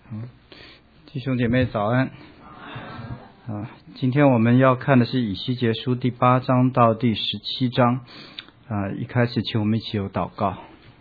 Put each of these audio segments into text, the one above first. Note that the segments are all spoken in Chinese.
弟兄姐妹早安。今天我们要看的是以西结书第8章到第17章。一开始请我们一起有祷告。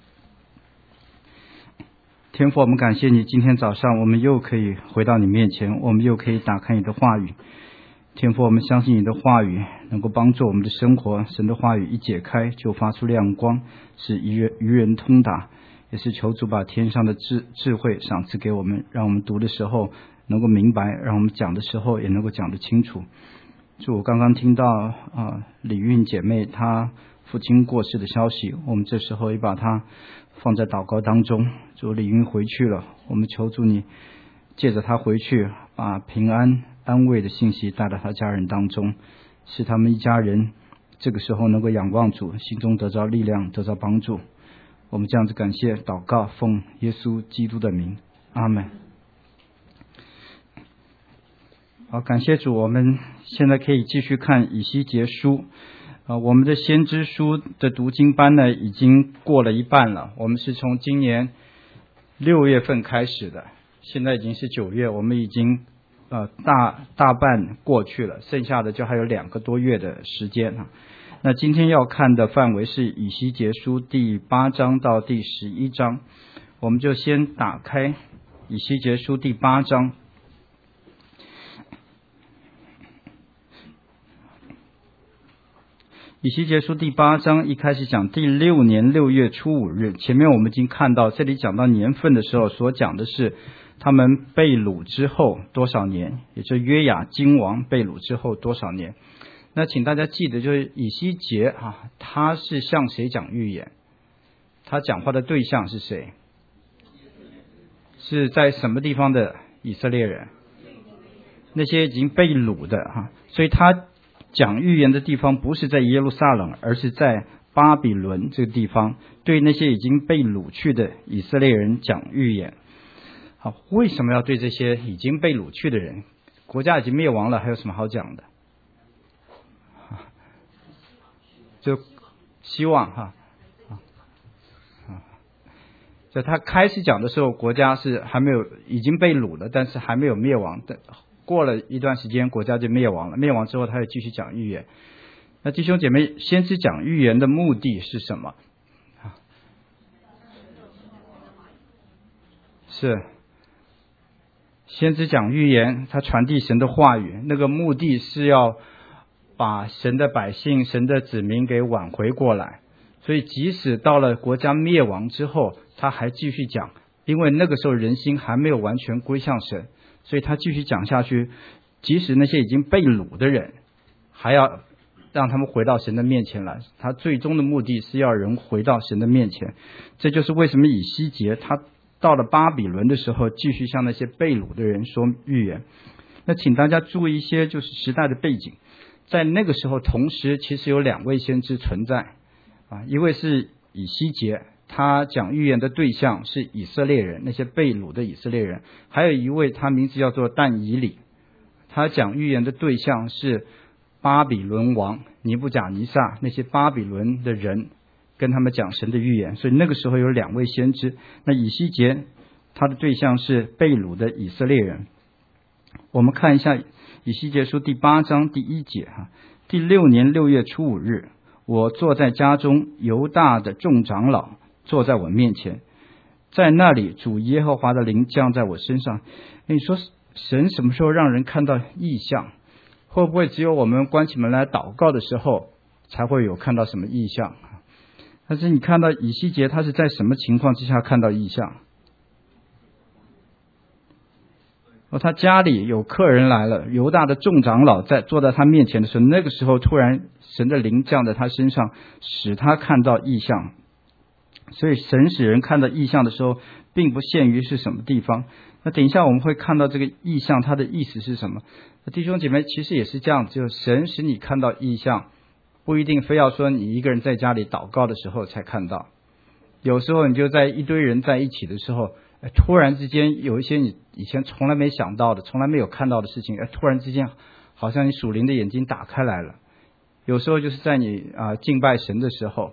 天父，我们感谢你，今天早上我们又可以回到你面前，我们又可以打开你的话语。天父，我们相信你的话语能够帮助我们的生活，神的话语一解开就发出亮光，是愚人通达，也是求主把天上的智慧赏赐给我们，让我们读的时候能够明白，让我们讲的时候也能够讲得清楚。主，我刚刚听到李韵姐妹她父亲过世的消息，我们这时候也把她放在祷告当中。主，李韵回去了，我们求主你借着她回去，把平安安慰的信息带到她家人当中，使他们一家人这个时候能够仰望主，心中得着力量，得着帮助。我们这样子感谢祷告，奉耶稣基督的名，阿们。好，感谢主，我们现在可以继续看以西结书。我们的先知书的读经班呢，已经过了一半了。我们是从今年6月份开始的，现在已经是9月，我们已经大半过去了，剩下的就还有2个多月的时间。那今天要看的范围是以西结书第8章到第11章，我们就先打开以西结书第8章。以西结书第8章一开始讲第6年6月初5日，前面我们已经看到，这里讲到年份的时候所讲的是他们被掳之后多少年，也就是约雅斤王被掳之后多少年。那请大家记得，就是以西结他是向谁讲预言？他讲话的对象是谁？是在什么地方的以色列人？那些已经被掳的所以他讲预言的地方不是在耶路撒冷，而是在巴比伦这个地方，对那些已经被掳去的以色列人讲预言。好，为什么要对这些已经被掳去的人？国家已经灭亡了，还有什么好讲的？就希望就他开始讲的时候，国家是还没有已经被掳了，但是还没有灭亡的。过了一段时间，国家就灭亡了。灭亡之后，他又继续讲预言。那弟兄姐妹，先知讲预言的目的是什么？是先知讲预言，他传递神的话语，那个目的是要把神的百姓、神的子民给挽回过来。所以即使到了国家灭亡之后，他还继续讲，因为那个时候人心还没有完全归向神，所以他继续讲下去。即使那些已经被掳的人，还要让他们回到神的面前来。他最终的目的是要人回到神的面前。这就是为什么以西结他到了巴比伦的时候，继续向那些被掳的人说预言。那请大家注意一些就是时代的背景。在那个时候，同时其实有2位先知存在一位是以西结，他讲预言的对象是以色列人，那些被掳的以色列人。还有一位，他名字叫做但以理，他讲预言的对象是巴比伦王尼布甲尼撒，那些巴比伦的人跟他们讲神的预言。所以那个时候有2位先知。那以西结他的对象是被掳的以色列人。我们看一下以西结书第8章第1节第6年6月初5日，我坐在家中，犹大的众长老坐在我面前，在那里主耶和华的灵降在我身上。你说神什么时候让人看到异象？会不会只有我们关起门来祷告的时候才会有看到什么异象？但是你看到以西结他是在什么情况之下看到异象？他家里有客人来了，犹大的众长老坐在他面前的时候，那个时候突然神的灵降在他身上，使他看到异象。所以神使人看到异象的时候，并不限于是什么地方。那等一下我们会看到这个异象它的意思是什么。弟兄姐妹，其实也是这样，就是神使你看到异象，不一定非要说你一个人在家里祷告的时候才看到。有时候你就在一堆人在一起的时候，突然之间有一些你以前从来没想到的，从来没有看到的事情，突然之间好像你属灵的眼睛打开来了。有时候就是在你敬拜神的时候，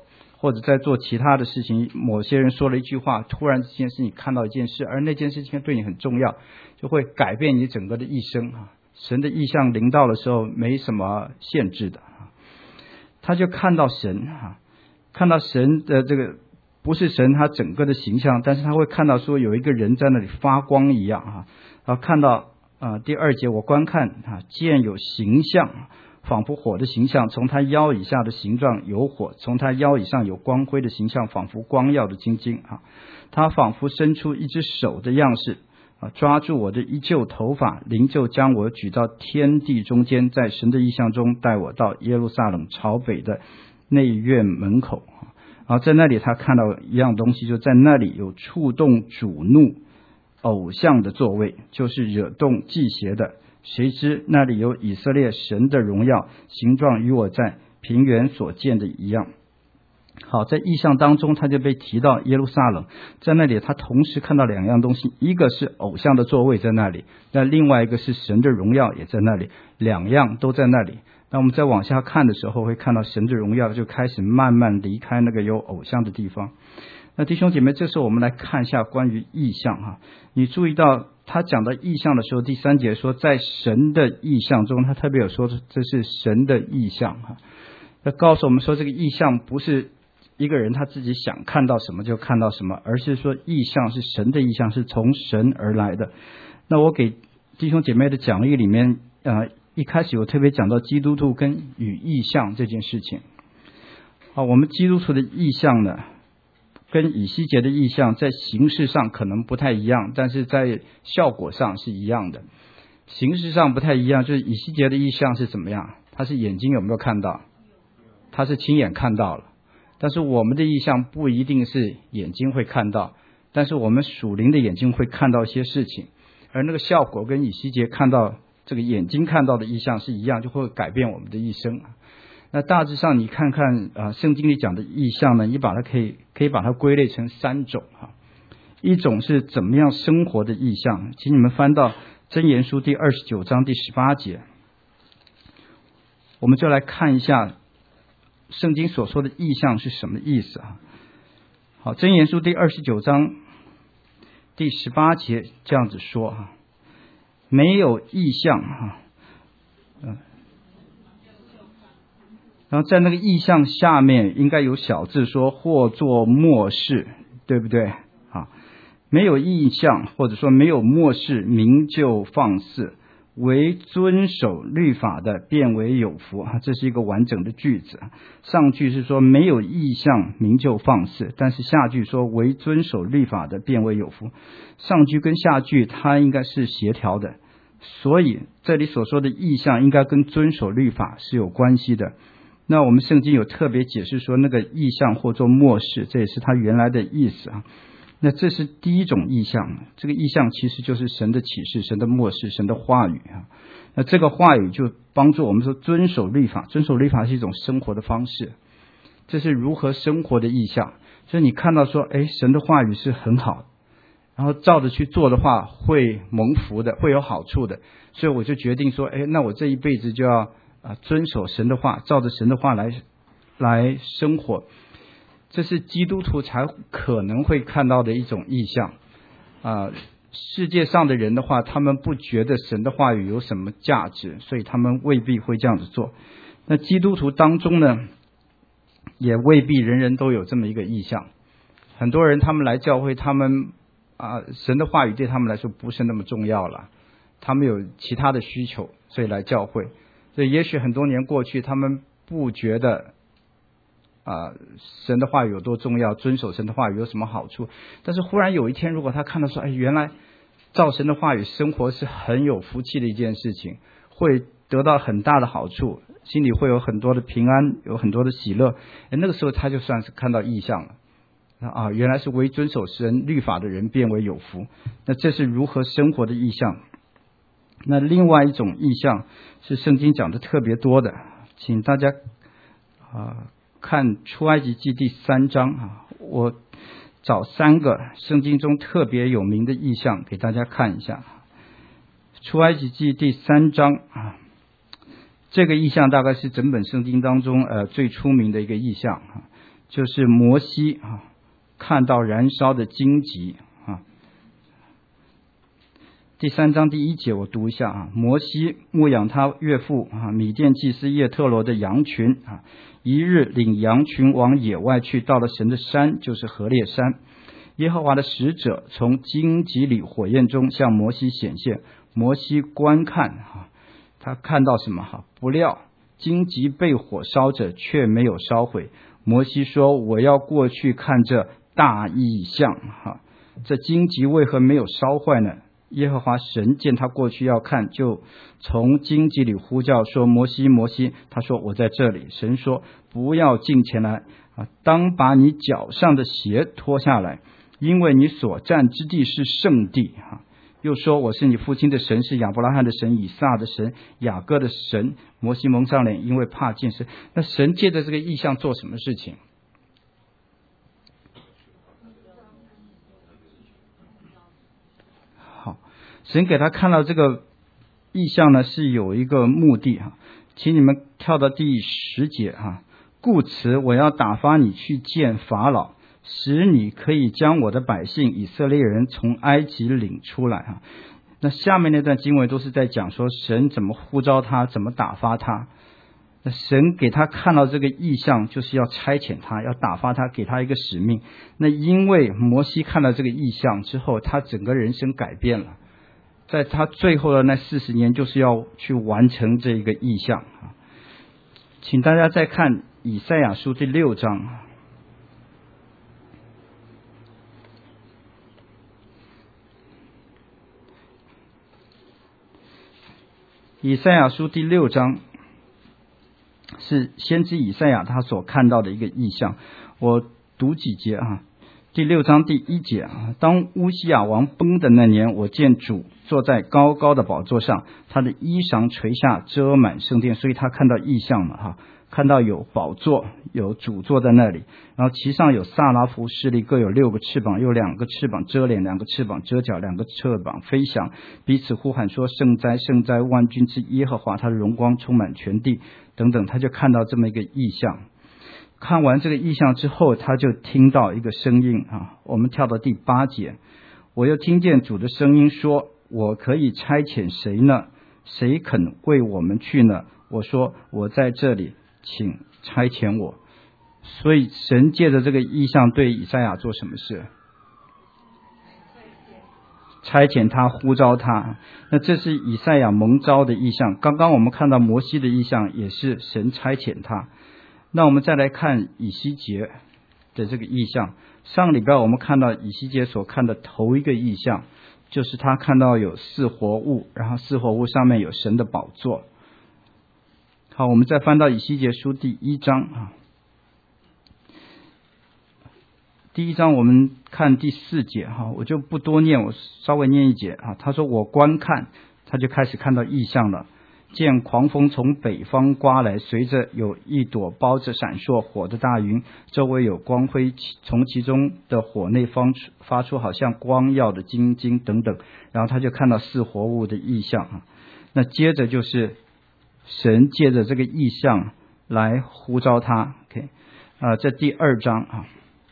或者在做其他的事情，某些人说了一句话，突然之间是你看到一件事，而那件事情对你很重要，就会改变你整个的一生啊。神的意象临到的时候没什么限制的，他就看到神啊，看到神的这个不是神他整个的形象，但是他会看到说有一个人在那里发光一样啊。然后看到第2节，我观看啊，见有形象，仿佛火的形象，从他腰以下的形状有火，从他腰以上有光辉的形象，仿佛光耀的晶晶啊。他仿佛伸出一只手的样式啊，抓住我的一旧头发，灵就将我举到天地中间，在神的意象中带我到耶路撒冷朝北的内院门口啊。然后在那里他看到一样东西，就在那里有触动主怒偶像的座位，就是惹动忌邪的，谁知那里有以色列神的荣耀，形状与我在平原所见的一样。好，在意象当中他就被提到耶路撒冷，在那里他同时看到2样东西，一个是偶像的座位在那里，那另外一个是神的荣耀也在那里，2样都在那里。那我们再往下看的时候会看到神的荣耀就开始慢慢离开那个有偶像的地方。那弟兄姐妹，这时候我们来看一下关于意象哈。你注意到他讲到意象的时候，第3节说在神的意象中，他特别有说这是神的意象哈。那告诉我们说这个意象不是一个人他自己想看到什么就看到什么，而是说意象是神的意象，是从神而来的。那我给弟兄姐妹的讲义里面一开始我特别讲到基督徒跟与意象这件事情。好，我们基督徒的意象呢跟以西结的意象在形式上可能不太一样，但是在效果上是一样的。形式上不太一样，就是以西结的意象是怎么样，他是眼睛有没有看到，他是亲眼看到了。但是我们的意象不一定是眼睛会看到，但是我们属灵的眼睛会看到一些事情，而那个效果跟以西结看到这个眼睛看到的意象是一样，就会改变我们的一生。那大致上你看看圣经里讲的意象呢，你把它可以把它归类成3种哈。一种是怎么样生活的意象，请你们翻到箴言书第29章第18节，我们就来看一下圣经所说的意象是什么意思啊。好，箴言书第29章第18节这样子说哈，没有意象哈，然后在那个意象下面应该有小字说或作默示，对不对啊？没有意象或者说没有默示，民就放肆，为遵守律法的便为有福，这是一个完整的句子。上句是说没有意象，民就放肆，但是下句说为遵守律法的便为有福。上句跟下句它应该是协调的，所以这里所说的意象应该跟遵守律法是有关系的。那我们圣经有特别解释说那个意象或作默示，这也是它原来的意思啊。那这是第一种意象，这个意象其实就是神的启示，神的默示，神的话语啊。那这个话语就帮助我们说遵守律法，遵守律法是一种生活的方式，这是如何生活的意象。所以你看到说神的话语是很好，然后照着去做的话会蒙福的，会有好处的，所以我就决定说那我这一辈子就要遵守神的话，照着神的话来生活。这是基督徒才可能会看到的一种意象世界上的人的话，他们不觉得神的话语有什么价值，所以他们未必会这样子做。那基督徒当中呢，也未必人人都有这么一个意象。很多人他们来教会，他们神的话语对他们来说不是那么重要了，他们有其他的需求，所以来教会。所以也许很多年过去，他们不觉得神的话语有多重要，遵守神的话语有什么好处。但是忽然有一天，如果他看到说原来照神的话语生活是很有福气的一件事情，会得到很大的好处，心里会有很多的平安，有很多的喜乐，那个时候他就算是看到异象了原来是为遵守神律法的人变为有福。那这是如何生活的异象。那另外一种异象是圣经讲的特别多的，请大家看出埃及记第3章我找3个圣经中特别有名的异象给大家看一下。出埃及记第3章这个异象大概是整本圣经当中最出名的一个异象就是摩西看到燃烧的荆棘第3章第1节我读一下摩西牧养他岳父米甸祭司叶特罗的羊群一日领羊群往野外去，到了神的山，就是何烈山。耶和华的使者从荆棘里火焰中向摩西显现，摩西观看他看到什么不料荆棘被火烧着，却没有烧毁。摩西说：我要过去看这大异象这荆棘为何没有烧坏呢？耶和华神见他过去要看，就从荆棘里呼叫说：摩西，摩西。他说：我在这里。神说：不要近前来当把你脚上的鞋脱下来，因为你所站之地是圣地又说：我是你父亲的神，是亚伯拉罕的神，以撒的神，雅各的神。摩西蒙上脸，因为怕见神。那神借着这个异象做什么事情？好，神给他看到这个异象呢，是有一个目的请你们跳到第10节故此我要打发你去见法老，使你可以将我的百姓以色列人从埃及领出来那下面那段经文都是在讲说神怎么呼召他，怎么打发他。那神给他看到这个异象，就是要差遣他，要打发他，给他一个使命。那因为摩西看到这个异象之后，他整个人生改变了，在他最后的那40年，就是要去完成这一个异象请大家再看以赛亚书第6章。以赛亚书第6章是先知以赛亚他所看到的一个异象，我读几节第6章第1节当乌西雅王崩的那年，我见主坐在高高的宝座上，他的衣裳垂下，遮满圣殿。所以他看到异象嘛看到有宝座，有主坐在那里，然后其上有撒拉弗势力，各有6个翅膀，有2个翅膀遮脸，2个翅膀遮脚，2个翅膀飞翔，彼此呼喊说：圣哉，圣哉，万军之耶和华，他的荣光充满全地等等。他就看到这么一个异象。看完这个异象之后，他就听到一个声音我们跳到第8节，我又听见主的声音说：我可以差遣谁呢？谁肯为我们去呢？我说：我在这里，请差遣我。所以神借着这个异象对以赛亚做什么事？差遣他，呼召他。那这是以赛亚蒙召的异象。刚刚我们看到摩西的异象，也是神差遣他。那我们再来看以西结的这个异象。上礼拜我们看到以西结所看的头一个异象，就是他看到有4活物，然后4活物上面有神的宝座。好，我们再翻到以西结书第1章第1章我们看第4节我就不多念，我稍微念一节他说：我观看，他就开始看到异象了。见狂风从北方刮来，随着有一朵包着闪烁火的大云，周围有光辉，从其中的火内发出好像光耀的金晶等等。然后他就看到4活物的异象那接着就是神借着这个异象来呼召他。这第2章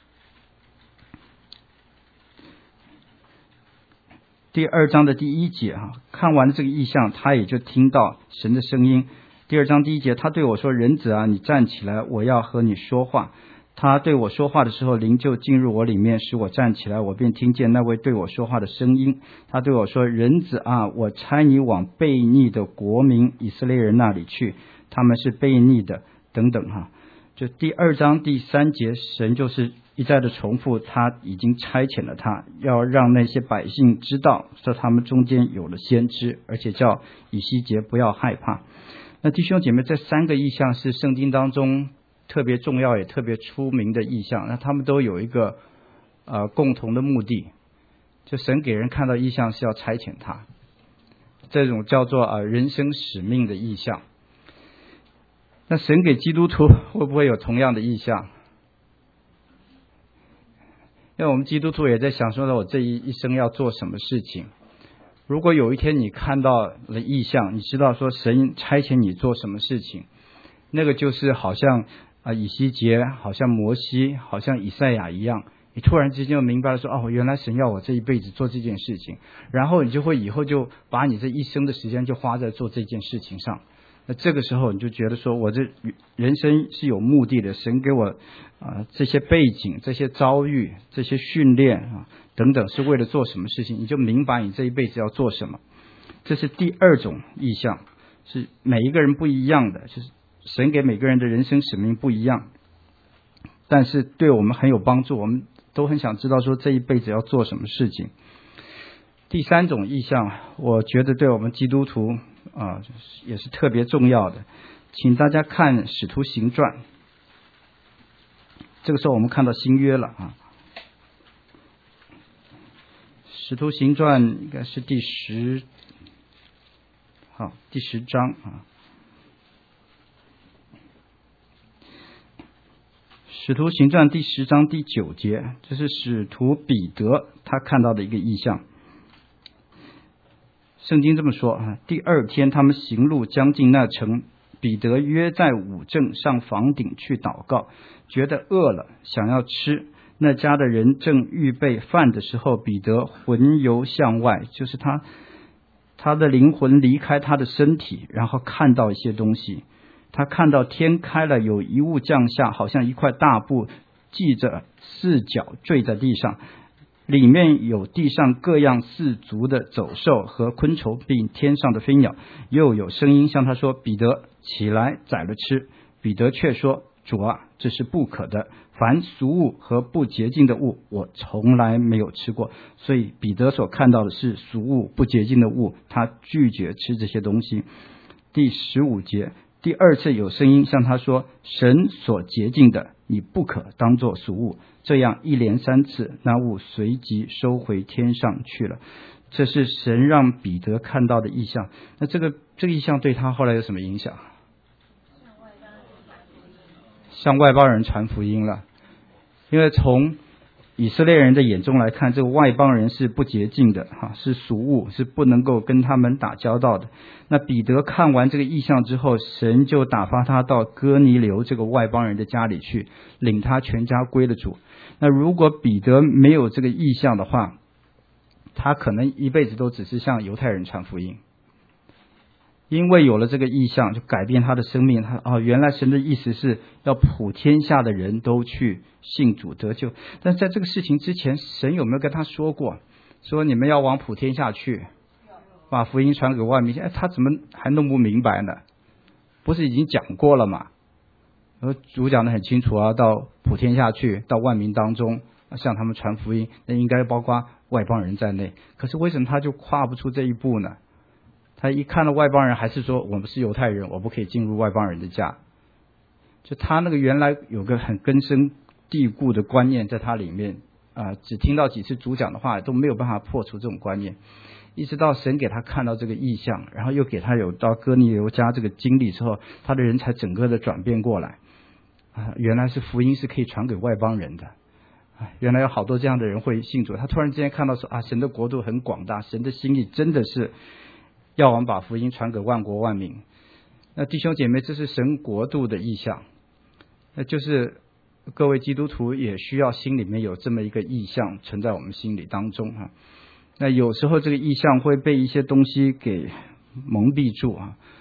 第2章的第1节看完这个异象，他也就听到神的声音。第2章第1节，他对我说：人子你站起来，我要和你说话。他对我说话的时候，灵就进入我里面，使我站起来，我便听见那位对我说话的声音。他对我说：人子我差你往悖逆的国民以色列人那里去，他们是悖逆的等等就第2章第3节，神就是一再的重复，他已经差遣了他，要让那些百姓知道说他们中间有了先知，而且叫以西结不要害怕。那弟兄姐妹，这3个异象是圣经当中特别重要也特别出名的异象，那他们都有一个共同的目的，就神给人看到异象是要差遣他，这种叫做人生使命的异象。那神给基督徒会不会有同样的异象？因为我们基督徒也在想说我这一生要做什么事情。如果有一天你看到了异象，你知道说神差遣你做什么事情，那个就是好像以西结，好像摩西，好像以赛亚一样，你突然之间就明白了说，原来神要我这一辈子做这件事情，然后你就会以后就把你这一生的时间就花在做这件事情上。那这个时候你就觉得说，我这人生是有目的的，神给我这些背景、这些遭遇、这些训练等等，是为了做什么事情，你就明白你这一辈子要做什么。这是第二种意象，是每一个人不一样的，就是神给每个人的人生使命不一样，但是对我们很有帮助，我们都很想知道说这一辈子要做什么事情。第三种意象，我觉得对我们基督徒也是特别重要的，请大家看使徒行传。这个时候我们看到新约了使徒行传应该是第10章使徒行传第10章第9节，这是使徒彼得他看到的一个异象。圣经这么说第二天他们行路将近那城，彼得约在午正上房顶去祷告，觉得饿了，想要吃。那家的人正预备饭的时候，彼得魂游向外，就是他的灵魂离开他的身体，然后看到一些东西。他看到天开了，有一物降下，好像一块大布，系着4角坠在地上，里面有地上各样4足的走兽和昆虫，并天上的飞鸟。又有声音向他说，彼得起来宰了吃。彼得却说，主啊，这是不可的，凡俗物和不洁净的物我从来没有吃过。所以彼得所看到的是俗物不洁净的物，他拒绝吃这些东西。第15节，第二次有声音向他说，神所洁净的你不可当作俗物。这样一连3次，那物随即收回天上去了。这是神让彼得看到的异象。那这个异象对他后来有什么影响？向外邦人传福音了。因为从以色列人的眼中来看，这个外邦人是不洁净的是俗物，是不能够跟他们打交道的。那彼得看完这个异象之后，神就打发他到哥尼流这个外邦人的家里去，领他全家归了主。那如果彼得没有这个异象的话，他可能一辈子都只是向犹太人传福音。因为有了这个异象，就改变他的生命。原来神的意思是要普天下的人都去信主得救。但在这个事情之前，神有没有跟他说过，说你们要往普天下去，把福音传给万民？他怎么还弄不明白呢？不是已经讲过了吗？主讲得很清楚到普天下去，到万民当中向他们传福音，那应该包括外邦人在内。可是为什么他就跨不出这一步呢？他一看到外邦人，还是说我们是犹太人，我不可以进入外邦人的家。就他那个原来有个很根深蒂固的观念在他里面只听到几次主讲的话都没有办法破除这种观念。一直到神给他看到这个异象，然后又给他有到哥尼流家这个经历之后，他的人才整个的转变过来原来是福音是可以传给外邦人的原来有好多这样的人会信主。他突然之间看到说神的国度很广大，神的心意真的是要我们把福音传给万国万民。那弟兄姐妹，这是神国度的意象，那就是各位基督徒也需要心里面有这么一个意象存在我们心里当中那有时候这个意象会被一些东西给蒙蔽住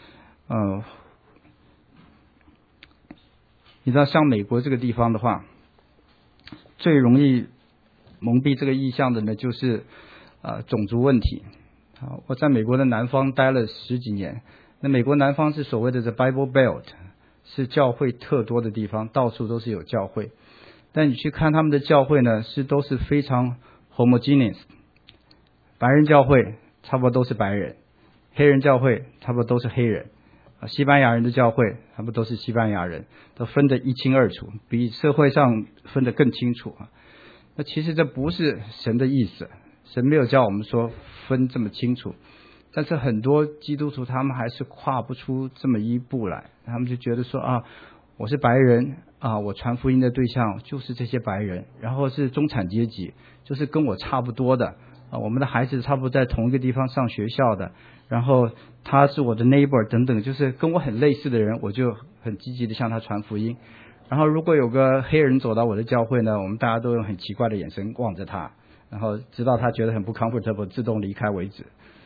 你知道像美国这个地方的话，最容易蒙蔽这个意象的呢就是种族问题我在美国的南方待了10几年。那美国南方是所谓的 The Bible Belt， 是教会特多的地方，到处都是有教会。但你去看他们的教会呢，都是非常 homogeneous。 白人教会差不多都是白人，黑人教会差不多都是黑人，西班牙人的教会差不多都是西班牙人，都分得一清二楚，比社会上分得更清楚那其实这不是神的意思，神没有教我们说分这么清楚。但是很多基督徒他们还是跨不出这么一步来，他们就觉得说我是白人我传福音的对象就是这些白人，然后是中产阶级，就是跟我差不多的我们的孩子差不多在同一个地方上学校的，然后他是我的 neighbor 等等，就是跟我很类似的人，我就很积极的向他传福音。 然后如果有个黑人走到我的教会呢，我们大家都用很奇怪的眼神望着他，然后直到他觉得很不 comfortable 自动离开为止。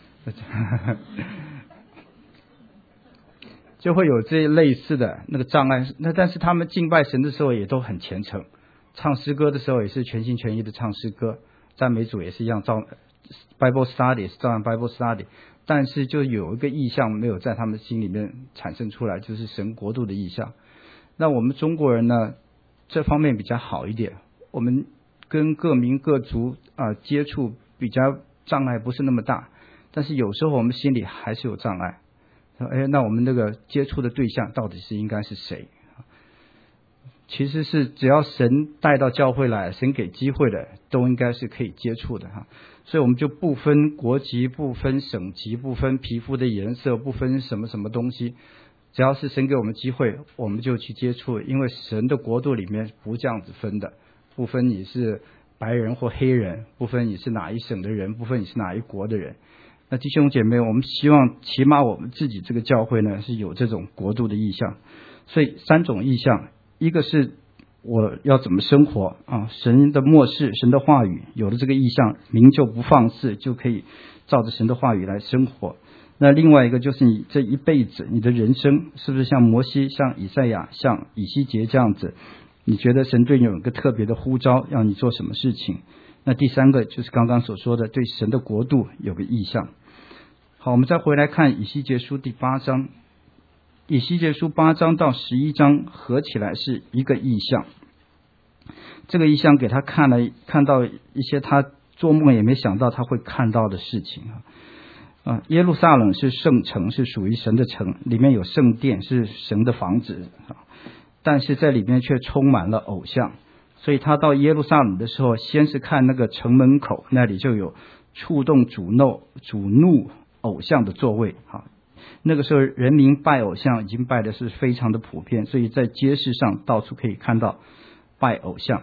就会有这类似的那个障碍。那但是他们敬拜神的时候也都很虔诚，唱诗歌的时候也是全心全意的唱诗歌，赞美主也是一样，Bible study 也是照样 Bible study， 但是就有一个意象没有在他们心里面产生出来，就是神国度的意象。那我们中国人呢，这方面比较好一点，我们跟各民各族接触比较障碍不是那么大，但是有时候我们心里还是有障碍。那我们那个接触的对象到底是应该是谁？其实是只要神带到教会来，神给机会的，都应该是可以接触的哈。所以我们就不分国籍，不分省级，不分皮肤的颜色，不分什么什么东西，只要是神给我们机会，我们就去接触。因为神的国度里面不这样子分的，不分你是白人或黑人，不分你是哪一省的人，不分你是哪一国的人。那弟兄姐妹，我们希望起码我们自己这个教会呢是有这种国度的意象。所以3种意象，一个是我要怎么生活神的默示，神的话语，有了这个意象，民就不放肆，就可以照着神的话语来生活。那另外一个就是你这一辈子，你的人生是不是像摩西、像以赛亚、像以西结这样子，你觉得神对你有一个特别的呼召，要你做什么事情？那第3个就是刚刚所说的，对神的国度有个意象。好，我们再回来看以西结书第8章。以西结书8章到11章合起来是一个意象。这个意象给他看到一些他做梦也没想到他会看到的事情耶路撒冷是圣城，是属于神的城，里面有圣殿，是神的房子但是在里面却充满了偶像。所以他到耶路撒冷的时候，先是看那个城门口，那里就有触动主怒偶像的座位那个时候人民拜偶像已经拜的是非常的普遍，所以在街市上到处可以看到拜偶像。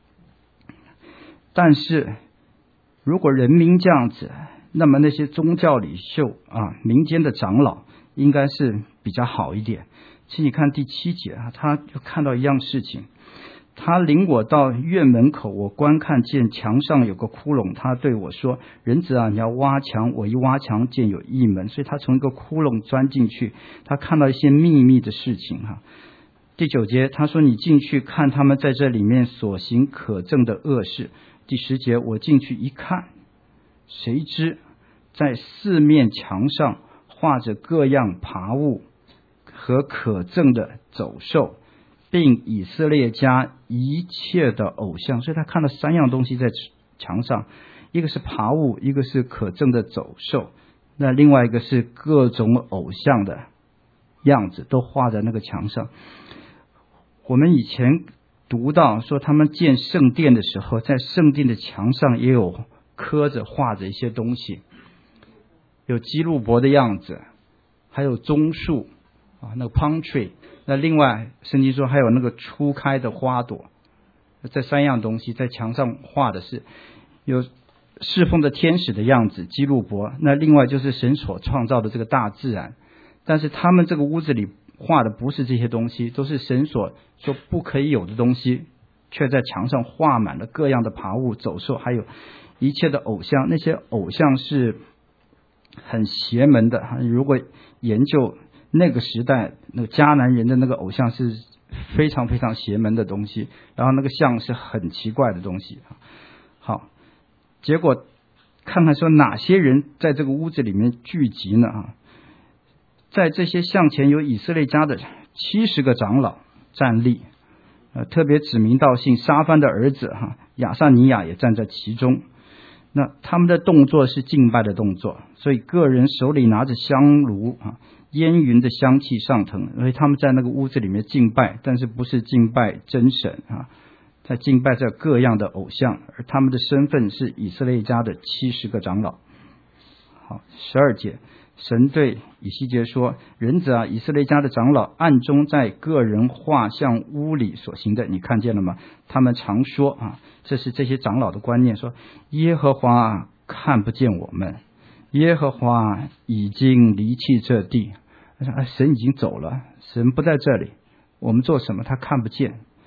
但是如果人民这样子，那么那些宗教领袖民间的长老应该是比较好一点。请你看第7节他就看到一样事情，他领我到院门口，我观看见墙上有个窟窿，他对我说，人子你要挖墙，我一挖墙见有一门。所以他从一个窟窿钻进去，他看到一些秘密的事情第9节他说，你进去看他们在这里面所行可憎的恶事。第10节我进去一看，谁知在4面墙上画着各样爬物和可憎的走兽，并以色列家一切的偶像。所以他看了3样东西在墙上，一个是爬物，一个是可憎的走兽，那另外一个是各种偶像的样子都画在那个墙上。我们以前读到说他们建圣殿的时候，在圣殿的墙上也有刻着画着一些东西，有基路伯的样子，还有棕树那个 palm tree， 那另外圣经说还有那个初开的花朵。这3样东西在墙上画的是有侍奉的天使的样子，基路伯，那另外就是神所创造的这个大自然。但是他们这个屋子里画的不是这些东西，都是神所说不可以有的东西，却在墙上画满了各样的爬物走兽，还有一切的偶像。那些偶像是很邪门的，如果研究那个时代那个迦南人的那个偶像是非常非常邪门的东西，然后那个像是很奇怪的东西。好，结果看看说哪些人在这个屋子里面聚集呢在这些像前有以色列家的70个长老站立，特别指名道姓沙番的儿子亚撒尼亚也站在其中。那他们的动作是敬拜的动作，所以个人手里拿着香炉烟云的香气上腾，所以他们在那个屋子里面敬拜，但是不是敬拜真神在敬拜着各样的偶像，而他们的身份是以色列家的70个长老。好，12节神对以西结说，人子以色列家的长老暗中在个人画像屋里所行的，你看见了吗？他们常说这是这些长老的观念，说耶和华看不见我们，耶和华已经离弃这地。神已经走了，神不在这里，我们做什么他看不见。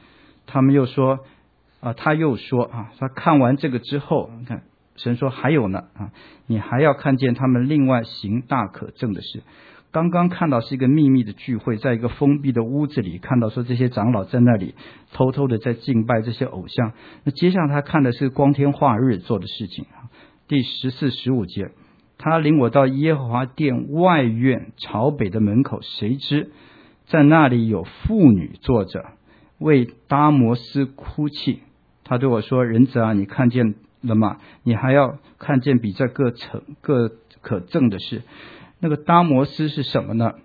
他们又说他又说他看完这个之后，看神说还有呢你还要看见他们另外行大可证的事。刚刚看到是一个秘密的聚会，在一个封闭的屋子里，看到说这些长老在那里偷偷的在敬拜这些偶像。那接下来他看的是光天化日做的事情。第14、15节，他领我到耶和华殿外院朝北的门口，谁知在那里有妇女坐着，为达摩斯哭泣。他对我说：人子啊，你看见了吗？你还要看见比这各可证的事。那个达摩斯是什么呢？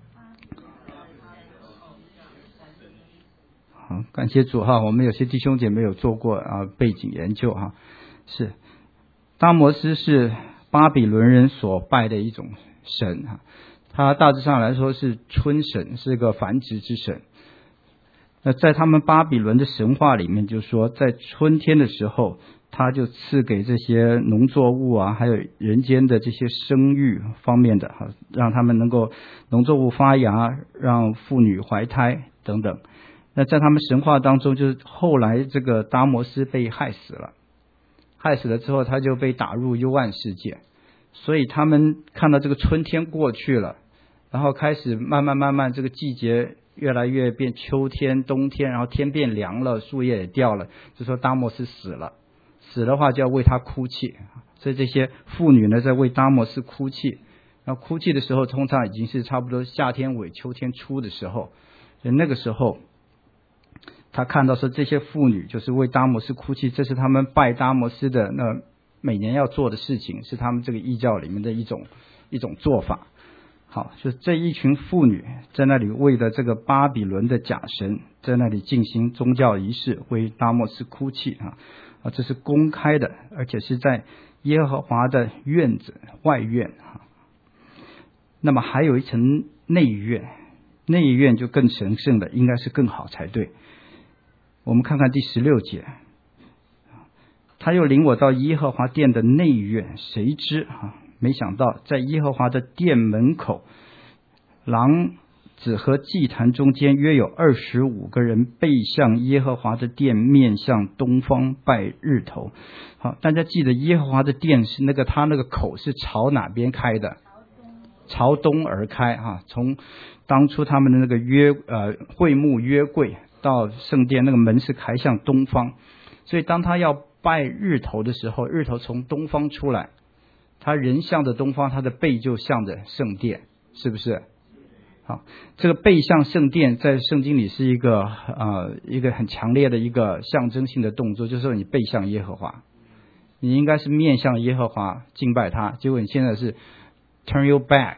好，感谢主我们有些弟兄姐妹有做过背景研究是达摩斯是巴比伦人所拜的一种神他大致上来说是春神，是个繁殖之神。那在他们巴比伦的神话里面，就说在春天的时候，他就赐给这些农作物还有人间的这些生育方面的让他们能够农作物发芽，让妇女怀胎等等。那在他们神话当中，就是后来这个达摩斯被害死了之后，他就被打入幽暗世界。所以他们看到这个春天过去了，然后开始慢慢这个季节越来越变秋天冬天，然后天变凉了，树叶也掉了，就说达摩斯死了的话就要为他哭泣。所以这些妇女呢在为达摩斯哭泣，然后哭泣的时候通常已经是差不多夏天尾秋天初的时候。所以那个时候他看到说这些妇女就是为达摩斯哭泣，这是他们拜达摩斯的那每年要做的事情，是他们这个异教里面的一种做法。好，就这一群妇女在那里为了这个巴比伦的假神在那里进行宗教仪式，为达摩斯哭泣这是公开的，而且是在耶和华的院子外院那么还有一层内院，内院就更神圣的，应该是更好才对。我们看看第16节，他又领我到耶和华殿的内院，谁知没想到在耶和华的殿门口，廊子和祭坛中间约有25个人背向耶和华的殿，面向东方拜日头。好，大家记得耶和华的殿是他那个口是朝哪边开的？朝东而开从当初他们的那个会幕约柜到圣殿，那个门是开向东方。所以当他要拜日头的时候，日头从东方出来，他人向着东方，他的背就向着圣殿，是不是？好，这个背向圣殿在圣经里是一个很强烈的一个象征性的动作，就是说你背向耶和华，你应该是面向耶和华敬拜他，结果你现在是 turn your back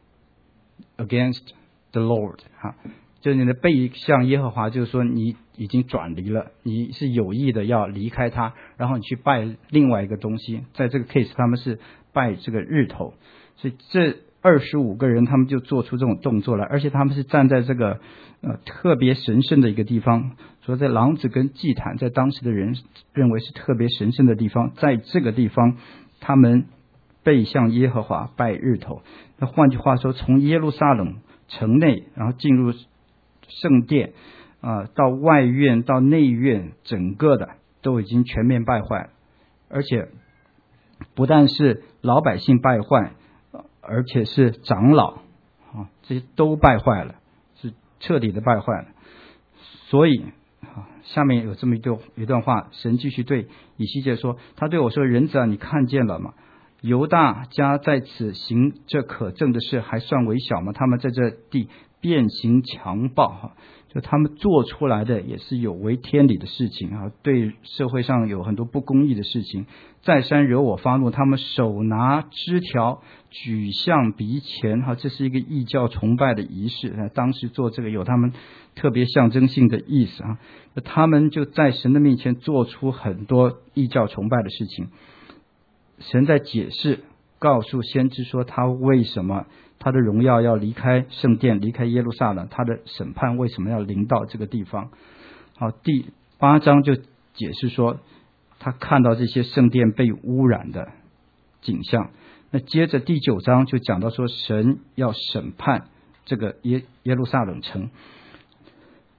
against the Lord 就是你的背向耶和华，就是说你已经转离了，你是有意的要离开他，然后你去拜另外一个东西。在这个 case 他们是拜这个日头，所以这25个人他们就做出这种动作来，而且他们是站在这个特别神圣的一个地方，说在廊子跟祭坛在当时的人认为是特别神圣的地方，在这个地方他们背向耶和华拜日头。那换句话说，从耶路撒冷城内然后进入圣殿到外院到内院，整个的都已经全面败坏，而且不但是老百姓败坏，而且是长老这些都败坏了，是彻底的败坏了。所以下面有这么一段话，神继续对以西结说，他对我说：人子啊，你看见了吗？犹大家在此行这可证的事还算为小吗？他们在这地变行强暴就他们做出来的也是有违天理的事情对社会上有很多不公义的事情，再三惹我发怒。他们手拿枝条举向鼻前这是一个异教崇拜的仪式，当时做这个有他们特别象征性的意思他们就在神的面前做出很多异教崇拜的事情。神在解释告诉先知说，他为什么他的荣耀要离开圣殿，离开耶路撒冷，他的审判为什么要临到这个地方。好，第8章就解释说他看到这些圣殿被污染的景象。那接着第9章就讲到说，神要审判这个耶路撒冷城。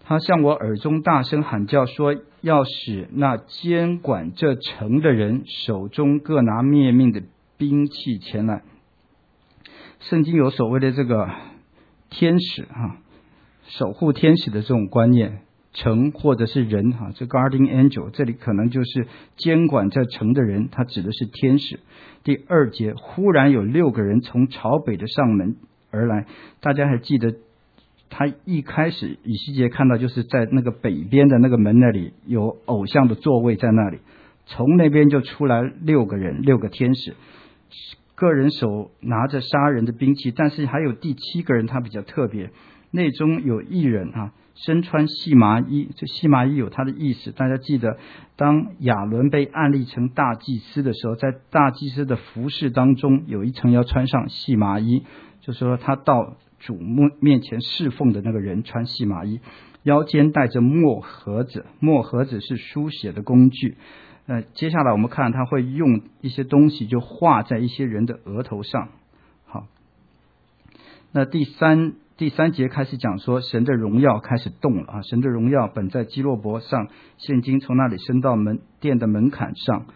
他向我耳中大声喊叫说，要使那监管这城的人手中各拿灭命的兵器前来。圣经有所谓的这个天使守护天使的这种观念，城或者是人这 guardian angel 这里可能就是监管这城的人，他指的是天使。第2节，忽然有6个人从朝北的上门而来。大家还记得他一开始以西结看到就是在那个北边的那个门那里有偶像的座位在那里，从那边就出来6个人，6个天使，个人手拿着杀人的兵器。但是还有第7个人他比较特别，内中有一人身穿细麻衣。这细麻衣有它的意思，大家记得当亚伦被按立成大祭司的时候，在大祭司的服饰当中有一层要穿上细麻衣，就是说他到主面前侍奉的那个人穿细麻衣，腰间带着墨盒子，墨盒子是书写的工具。接下来我们看他会用一些东西就画在一些人的额头上。好，那第三节开始讲说神的荣耀开始动了神的荣耀本在基洛伯上，现今从那里升到殿的门槛上。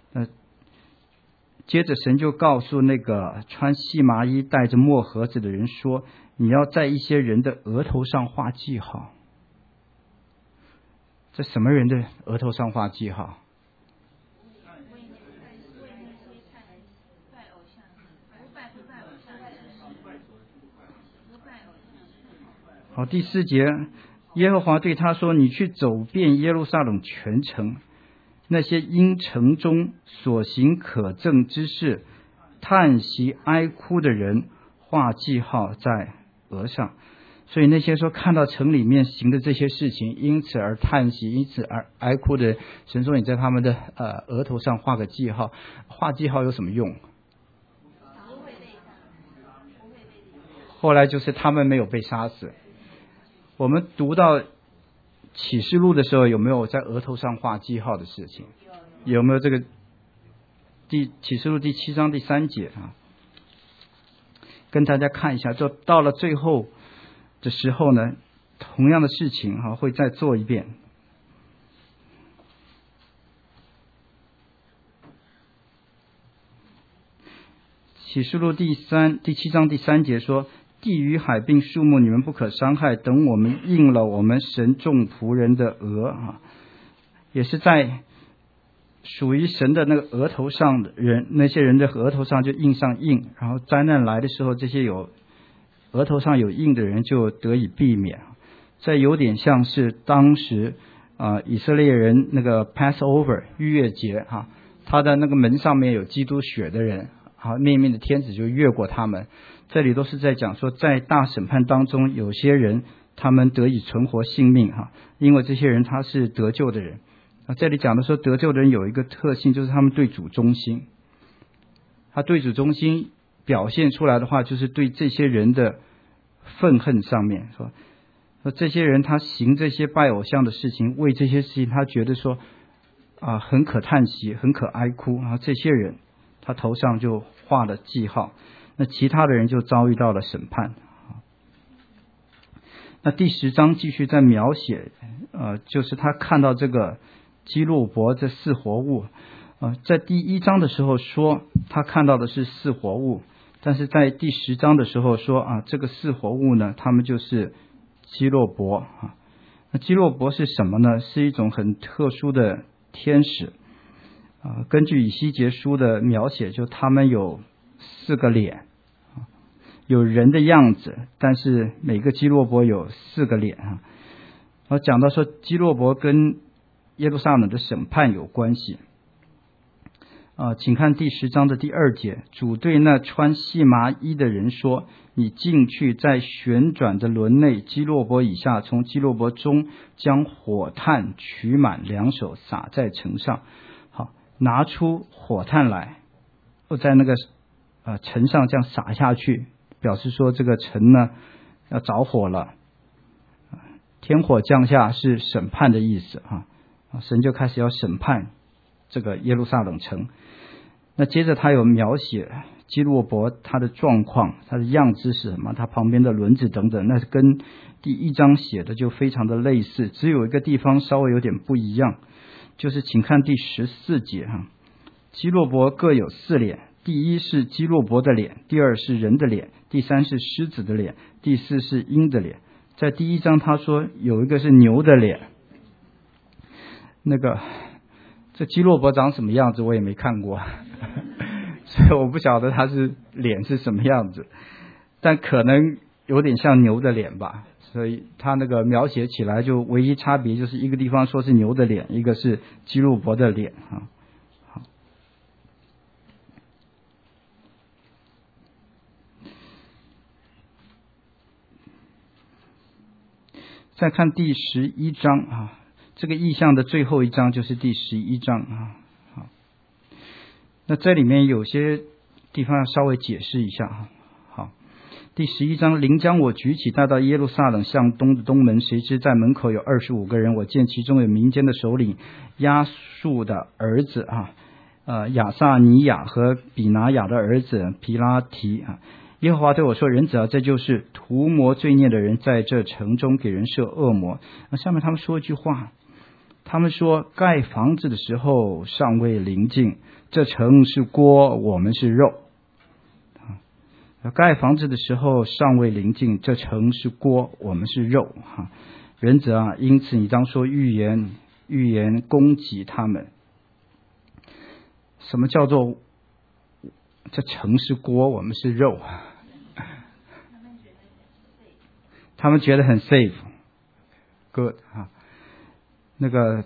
接着神就告诉那个穿细麻衣带着墨盒子的人说，你要在一些人的额头上画记号。在什么人的额头上画记号？好，第4节，耶和华对他说，你去走遍耶路撒冷全城，那些因城中所行可憎之事叹息哀哭的人画记号在额上。所以那些说看到城里面行的这些事情，因此而叹息，因此而哀哭的人，神说你在他们的额头上画个记号。画记号有什么用？后来就是他们没有被杀死。我们读到启示录的时候，有没有在额头上画记号的事情？有没有这个启示录第7章第3节跟大家看一下。就到了最后的时候呢，同样的事情会再做一遍。启示录第7章第3节说，地与海并树木你们不可伤害，等我们印了我们神众仆人的额也是在属于神的那个额头上的人，那些人的额头上就印上印，然后灾难来的时候，这些有额头上有印的人就得以避免。这有点像是当时以色列人那个 Passover 逾越节他的那个门上面有基督血的人那面的天使就越过他们。这里都是在讲说，在大审判当中，有些人他们得以存活性命因为这些人他是得救的人。这里讲的说，得救的人有一个特性，就是他们对主忠心。他对主忠心表现出来的话，就是对这些人的愤恨上面说这些人他行这些拜偶像的事情，为这些事情他觉得说很可叹息，很可哀哭这些人他头上就画了记号。那其他的人就遭遇到了审判。那第10章继续在描写就是他看到这个基路伯这4活物在第1章的时候说他看到的是4活物，但是在第10章的时候说这个4活物呢，他们就是基洛伯那基洛伯是什么呢？是一种很特殊的天使根据以西结书的描写，就他们有4个脸，有人的样子，但是每个基洛伯有4个脸讲到说基洛伯跟耶路撒冷的审判有关系请看第10章的第2节，主对那穿细麻衣的人说，你进去，在旋转的轮内基洛伯以下，从基洛伯中将火炭取满2手，撒在城上。好，拿出火炭来，在那个城上这样撒下去，表示说这个城呢要着火了。天火降下是审判的意思神就开始要审判这个耶路撒冷城。那接着他有描写基洛伯他的状况，他的样子是什么，他旁边的轮子等等，那是跟第1章写的就非常的类似，只有一个地方稍微有点不一样，就是请看第14节基洛伯各有4脸，第1是基洛伯的脸，第2是人的脸，第3是狮子的脸，第4是鹰的脸。在第1章他说有一个是牛的脸，这基洛伯长什么样子我也没看过所以我不晓得他是脸是什么样子，但可能有点像牛的脸吧，所以他那个描写起来就唯一差别就是一个地方说是牛的脸，一个是基洛伯的脸好，再看第11章这个意象的最后一章就是第11章好，那这里面有些地方要稍微解释一下好，第11章，灵将我举起带到耶路撒冷向东的东门，谁知在门口有25个人，我见其中有民间的首领亚述的儿子亚撒尼亚和比拿雅的儿子皮拉提耶和华对我说，人子这就是涂抹罪孽的人，在这城中给人设恶魔。下面他们说一句话，他们说盖房子的时候尚未临近，这城是锅，我们是肉。盖房子的时候尚未临近，这城是锅，我们是肉人子因此你当说预言攻击他们。什么叫做这城是锅，我们是肉？他们觉得很 safe good 那个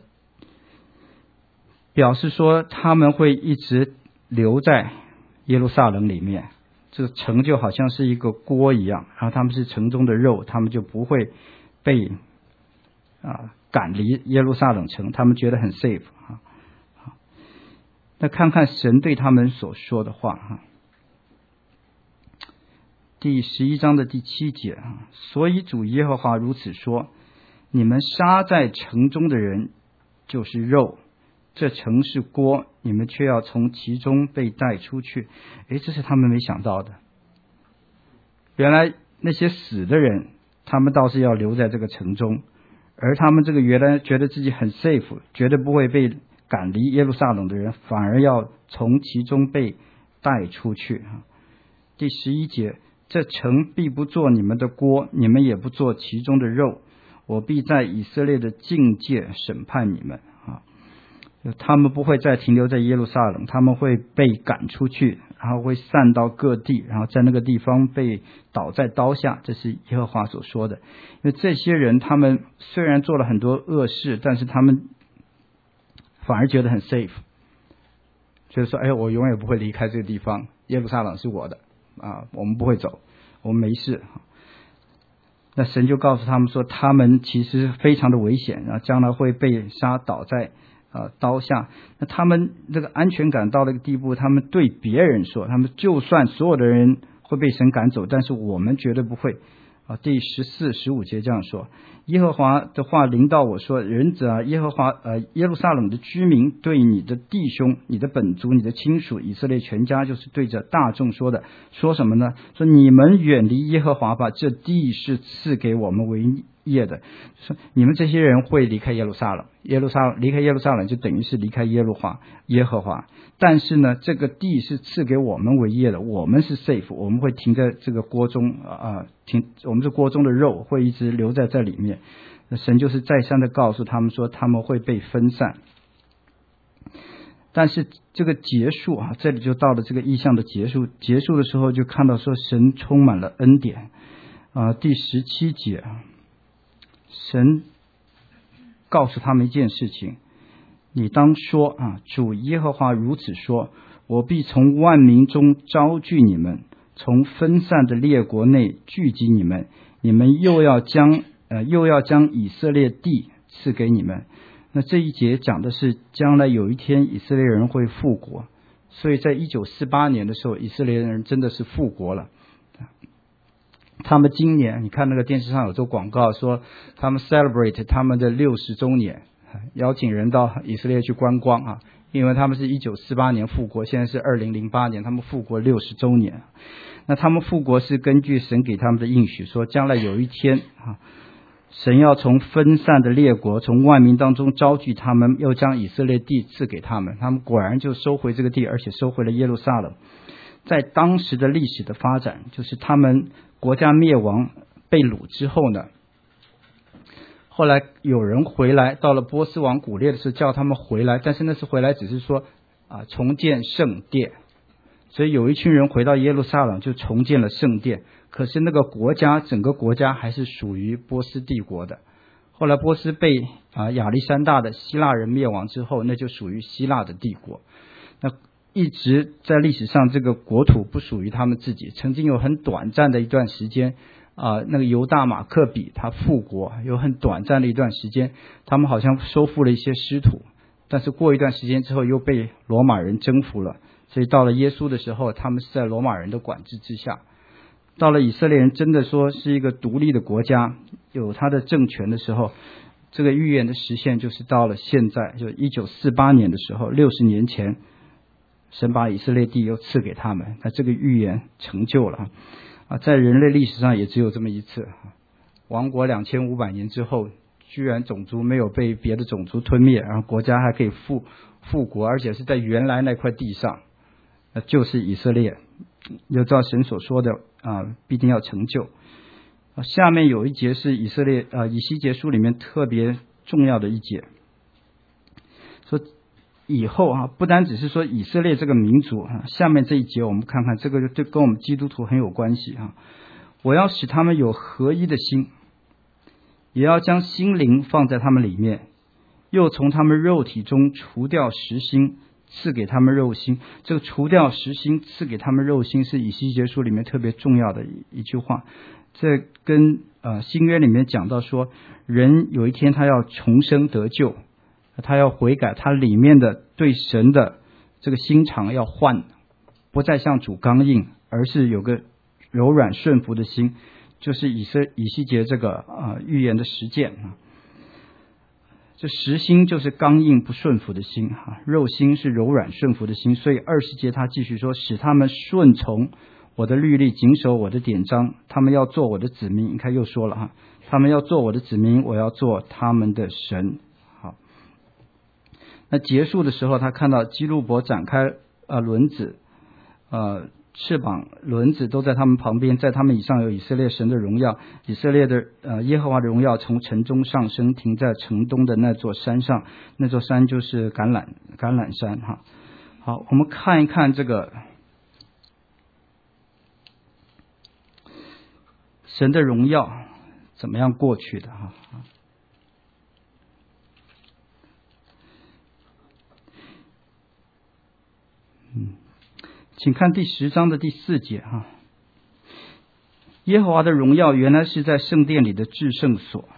表示说他们会一直留在耶路撒冷里面，这个城就好像是一个锅一样，然后他们是城中的肉，他们就不会被赶离耶路撒冷城，他们觉得很 safe那看看神对他们所说的话第11章的第7节所以主耶和华如此说，你们杀在城中的人就是肉，这城是锅，你们却要从其中被带出去。这是他们没想到的，原来那些死的人他们倒是要留在这个城中，而他们这个原来觉得自己很 safe 绝对不会被赶离耶路撒冷的人，反而要从其中被带出去第11节，这城必不做你们的锅，你们也不做其中的肉，我必在以色列的境界审判你们他们不会再停留在耶路撒冷，他们会被赶出去，然后会散到各地，然后在那个地方被倒在刀下，这是耶和华所说的。因为这些人他们虽然做了很多恶事，但是他们反而觉得很 safe， 就是说我永远不会离开这个地方，耶路撒冷是我的我们不会走，我们没事。那神就告诉他们说，他们其实非常的危险，然后将来会被杀倒在刀下。那他们这个安全感到了一个地步，他们对别人说，他们就算所有的人会被神赶走，但是我们绝对不会第14、15节这样说，耶和华的话临到我说，人子耶和华耶路撒冷的居民对你的弟兄、你的本族、你的亲属以色列全家，就是对着大众说的，说什么呢？说你们远离耶和华吧，这地是赐给我们为业的。说你们这些人会离开耶路撒冷，离开耶路撒冷就等于是离开耶和华，但是呢这个地是赐给我们为业的，我们是 safe， 我们会停在这个锅中我们是锅中的肉，会一直留在这里面。神就是再三的告诉他们说，他们会被分散。但是这个结束这里就到了这个异象的结束的时候，就看到说神充满了恩典第17节神告诉他们一件事情，你当说主耶和华如此说，我必从万民中招聚你们，从分散的列国内聚集你们，你们又要将以色列地赐给你们。那这一节讲的是将来有一天以色列人会复国，所以在1948年的时候，以色列人真的是复国了。他们今年你看那个电视上有做广告说他们 celebrate 他们的60周年，邀请人到以色列去观光因因为他们是1948年复国，现在是2008年，他们复国60周年。那他们复国是根据神给他们的应许，说将来有一天神要从分散的列国，从万民当中招聚他们，又将以色列地赐给他们。他们果然就收回这个地，而且收回了耶路撒冷。在当时的历史的发展，就是他们国家灭亡被掳之后呢，后来有人回来，到了波斯王古列的时候叫他们回来，但是那次回来只是说重建圣殿，所以有一群人回到耶路撒冷就重建了圣殿。可是那个国家，整个国家还是属于波斯帝国的。后来波斯被亚历山大的希腊人灭亡之后，那就属于希腊的帝国。那一直在历史上这个国土不属于他们自己，曾经有很短暂的一段时间那个犹大马克比他复国，有很短暂的一段时间，他们好像收复了一些失土，但是过一段时间之后又被罗马人征服了。所以到了耶稣的时候，他们是在罗马人的管制之下。到了以色列人真的说是一个独立的国家，有他的政权的时候，这个预言的实现就是到了现在，就1948年的时候，60年前神把以色列地又赐给他们，那这个预言成就了在人类历史上也只有这么一次。亡国2500年之后，居然种族没有被别的种族吞灭，然后国家还可以复国，而且是在原来那块地上，那就是以色列。就照神所说的必定要成就。下面有一节是以色列以西结书里面特别重要的一节，说以后不单只是说以色列这个民族下面这一节我们看看，这个就跟我们基督徒很有关系我要使他们有合一的心，也要将心灵放在他们里面，又从他们肉体中除掉实心，赐给他们肉心。这个除掉实心，赐给他们肉心，是以西结书里面特别重要的一句话。这跟新约里面讲到说，人有一天他要重生得救，他要悔改，他里面的对神的这个心肠要换，不再像主刚硬，而是有个柔软顺服的心，就是以西结这个预言的实践这实心就是刚硬不顺服的心肉心是柔软顺服的心。所以20节他继续说，使他们顺从我的律例，谨守我的典章，他们要做我的子民。你看又说了他们要做我的子民，我要做他们的神。好，那结束的时候他看到基路伯展开轮子，翅膀轮子都在他们旁边，在他们以上有以色列神的荣耀，以色列的耶和华的荣耀从城中上升，停在城东的那座山上，那座山就是橄榄山好，我们看一看这个神的荣耀怎么样过去的请看第10章的第4节耶和华的荣耀原来是在圣殿里的至圣所。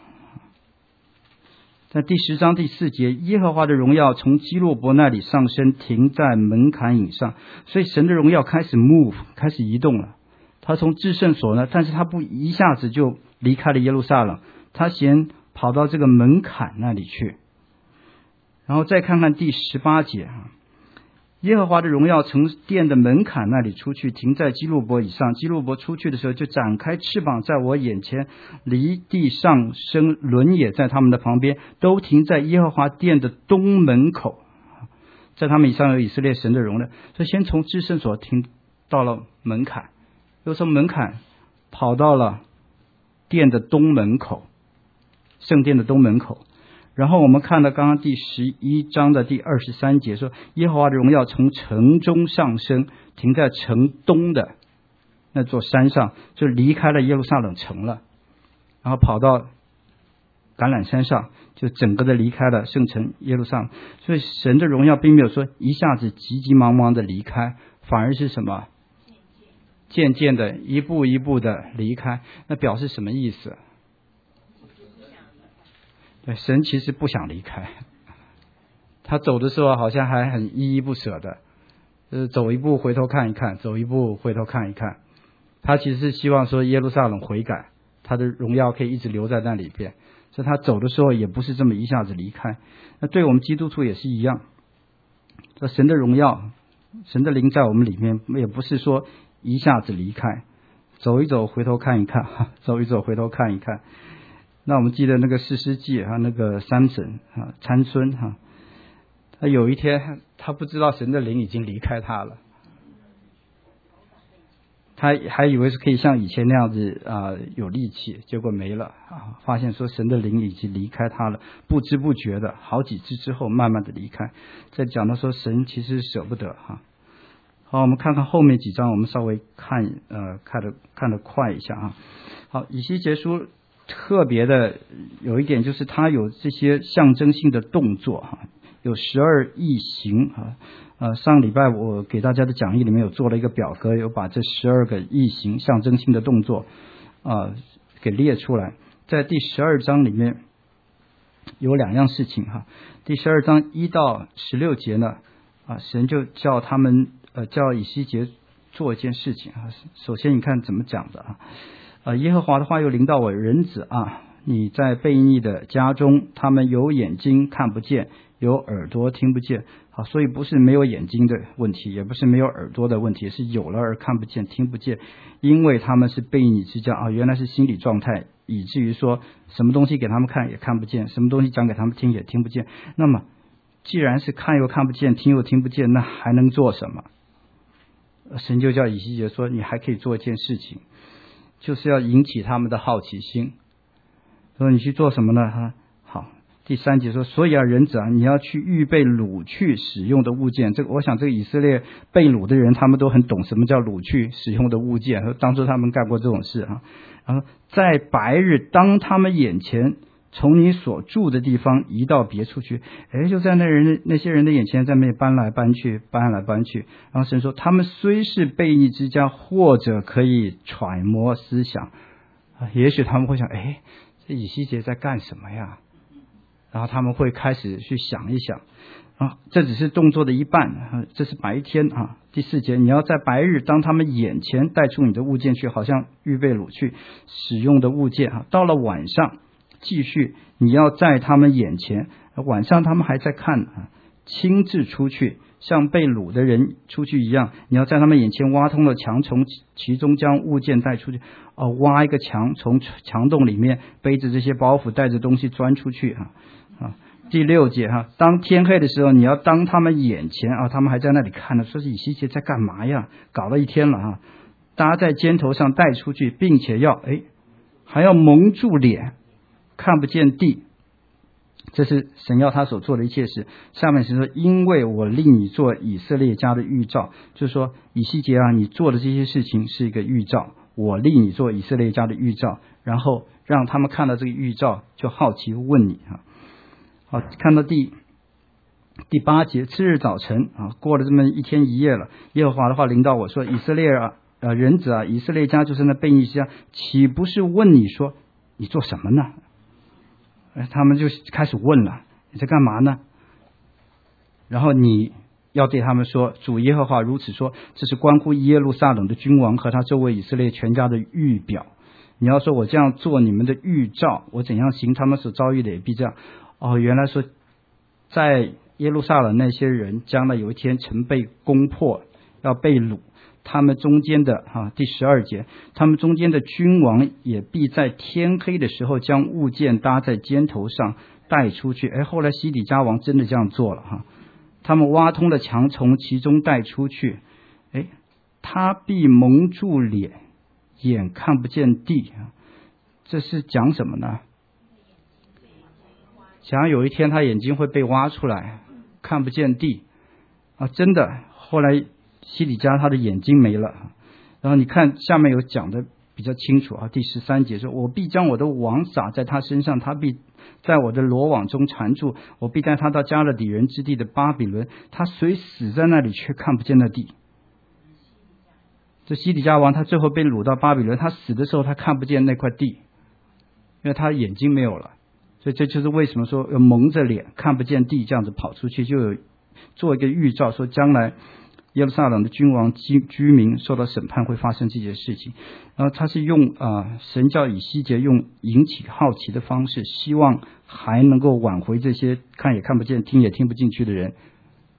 在第10章第4节，耶和华的荣耀从基路伯那里上升，停在门槛以上。所以神的荣耀开始 move， 开始移动了。他从至圣所呢，但是他不一下子就离开了耶路撒冷，他先跑到这个门槛那里去。然后再看看第18节耶和华的荣耀从殿的门槛那里出去，停在基路伯以上。基路伯出去的时候就展开翅膀，在我眼前离地上升，轮也在他们的旁边，都停在耶和华殿的东门口。在他们以上有以色列神的荣耀。所以先从至圣所停到了门槛，又从门槛跑到了殿的东门口，圣殿的东门口。然后我们看到刚刚第11章的第23节说，耶和华的荣耀从城中上升，停在城东的那座山上，就离开了耶路撒冷城了，然后跑到橄榄山上，就整个的离开了圣城耶路撒冷。所以神的荣耀并没有说一下子急急忙忙的离开，反而是什么？渐渐的一步一步的离开。那表示什么意思？对，神其实不想离开，他走的时候好像还很依依不舍的，走一步回头看一看，走一步回头看一看。他其实是希望说耶路撒冷悔改，他的荣耀可以一直留在那里边，所以他走的时候也不是这么一下子离开。那对我们基督徒也是一样， 说神的荣耀，神的灵在我们里面，也不是说一下子离开，走一走回头看一看，走一走回头看一看。那我们记得那个士师记那个参孙他有一天他不知道神的灵已经离开他了，他还以为是可以像以前那样子有力气，结果没了发现说神的灵已经离开他了，不知不觉的好几次之后慢慢的离开。在讲到说神其实舍不得好，我们看看后面几章，我们稍微看得快一下好，以西结书特别的有一点就是它有这些象征性的动作有12异形上礼拜我给大家的讲义里面有做了一个表格，有把这12个异形象征性的动作给列出来。在第12章里面有2样事情第12章1到16节呢神就叫他们叫以西结做一件事情首先你看怎么讲的耶和华的话又临到我，人子你在悖逆的家中，他们有眼睛看不见，有耳朵听不见。好，所以不是没有眼睛的问题，也不是没有耳朵的问题，是有了而看不见听不见，因为他们是悖逆之家原来是心理状态，以至于说什么东西给他们看也看不见，什么东西讲给他们听也听不见。那么既然是看又看不见，听又听不见，那还能做什么？神就叫以西结说，你还可以做一件事情，就是要引起他们的好奇心。说你去做什么呢？好，第3节说，所以人子你要去预备掳去使用的物件。我想这个以色列被掳的人，他们都很懂什么叫掳去使用的物件，当初他们干过这种事然后在白日当他们眼前从你所住的地方移到别处去。就在那些人的眼前，在那搬来搬去。然后神说，他们虽是悖逆之家，或者可以揣摩思想也许他们会想，这以西结在干什么呀？然后他们会开始去想一想这只是动作的一半这是白天第4节，你要在白日当他们眼前带出你的物件去，好像预备掳去使用的物件到了晚上继续，你要在他们眼前，晚上他们还在看亲自出去，像被掳的人出去一样，你要在他们眼前挖通了墙，从其中将物件带出去挖一个墙，从墙洞里面背着这些包袱带着东西钻出去第6节当天黑的时候，你要当他们眼前他们还在那里看呢，说是以西结在干嘛呀？搞了一天了搭在肩头上带出去，并且还要蒙住脸，看不见地。这是神要他所做的一切事。下面是说，因为我令你做以色列家的预兆，就是说以西结你做的这些事情是一个预兆，我令你做以色列家的预兆，然后让他们看到这个预兆就好奇问你好，看到第8节，次日早晨过了这么一天一夜了，耶和华的话临到我说，以色列人子以色列家就是那悖逆之家，岂不是问你说你做什么呢？他们就开始问了，你在干嘛呢？然后你要对他们说，主耶和华如此说，这是关乎耶路撒冷的君王和他周围以色列全家的预表。你要说，我这样做你们的预兆，我怎样行，他们所遭遇的也必这样。原来说在耶路撒冷那些人将来有一天曾被攻破，要被掳，他们中间的第12节，他们中间的君王也必在天黑的时候将物件搭在肩头上带出去。后来西底家王真的这样做了他们挖通了墙，从其中带出去。他必蒙住脸，眼看不见地这是讲什么呢？讲有一天他眼睛会被挖出来，看不见地真的。后来西底家他的眼睛没了，然后你看下面有讲的比较清楚第13节说，我必将我的网撒在他身上，他必在我的罗网中缠住，我必带他到加勒底人之地的巴比伦，他虽死在那里，却看不见那地。这西底家王他最后被掳到巴比伦，他死的时候他看不见那块地，因为他眼睛没有了。所以这就是为什么说要蒙着脸看不见地，这样子跑出去，就有做一个预兆，说将来耶路撒冷的君王居民受到审判会发生这些事情。然后他是用神叫以西结用引起好奇的方式，希望还能够挽回这些看也看不见听也听不进去的人，